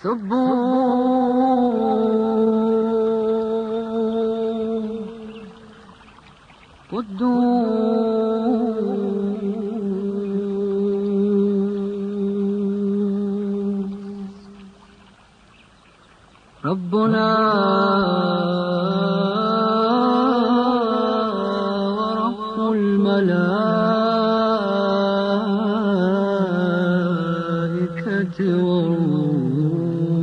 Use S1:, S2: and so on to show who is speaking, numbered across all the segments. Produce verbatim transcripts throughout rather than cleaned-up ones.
S1: سبوا قدوس ربنا ورب الملائكة والروح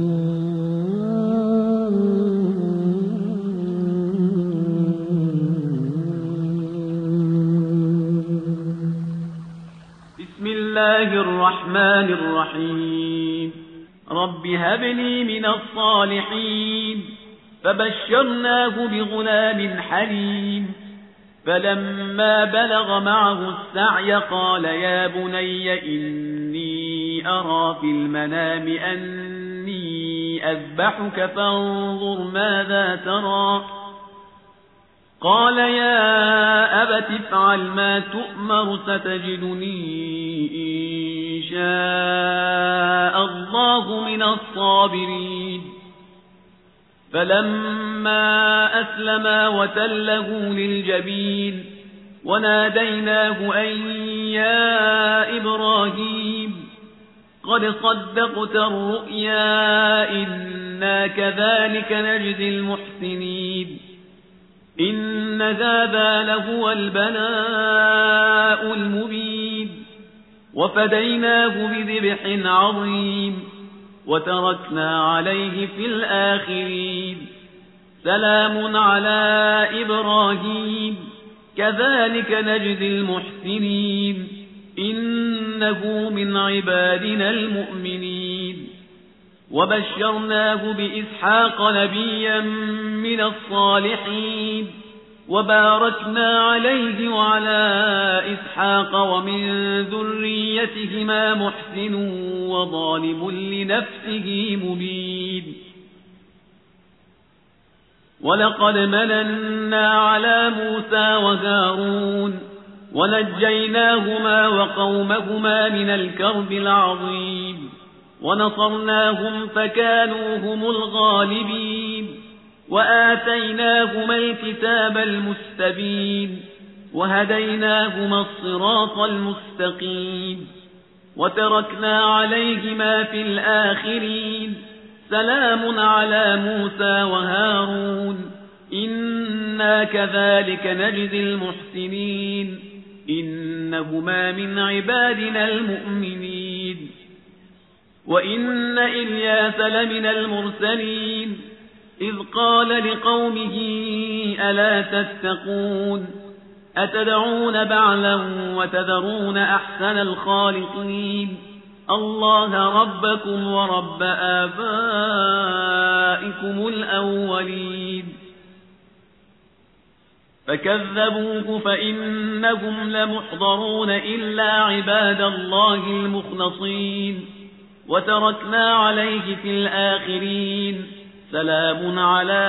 S2: بسم الله الرحمن الرحيم رب هب لي من الصالحين فبشرناه بغلام حليم فلما بلغ معه السعي قال يا بني إني أرى في المنام أني أذبحك فانظر ماذا ترى قال يا أبت افعل ما تؤمر ستجدني إن شاء الله من الصابرين فلما أسلما وتله للجبين وناديناه أن يا إبراهيم قد صدقت الرؤيا إنا كذلك نجزي المحسنين إن هذا لهو البلاء المبين وفديناه بذبح عظيم وتركنا عليه في الآخرين سلام على إبراهيم كذلك نجزي المحسنين إنه من عبادنا المؤمنين وبشرناه بإسحاق نبيا من الصالحين وباركنا عليه وعلى إسحاق ومن ذريتهما محسن وظالم لنفسه مبين ولقد مننا على موسى وهارون ونجيناهما وقومهما من الكرب العظيم ونصرناهم فكانوا هم الغالبين وآتيناهما الكتاب المستبين وهديناهما الصراط المستقيم وتركنا عليهما في الآخرين سلام على موسى وهارون إنا كذلك نجزي المحسنين إنهما من عبادنا المؤمنين وإن إلياس لمن المرسلين إذ قال لقومه ألا تتقون أتدعون بعلا وتذرون أحسن الخالقين الله ربكم ورب آبائكم الأولين فكذبوه فإنهم لمحضرون إلا عباد الله المخلصين وتركنا عليه في الآخرين سلام على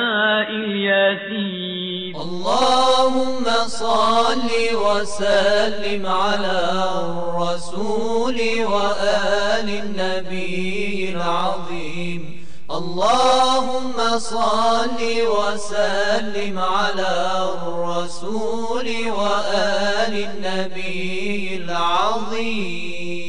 S2: الياسين
S3: اللهم صل وسلم على الرسول وآل النبي العظيم اللهم صل وسلم على الرسول وآل النبي العظيم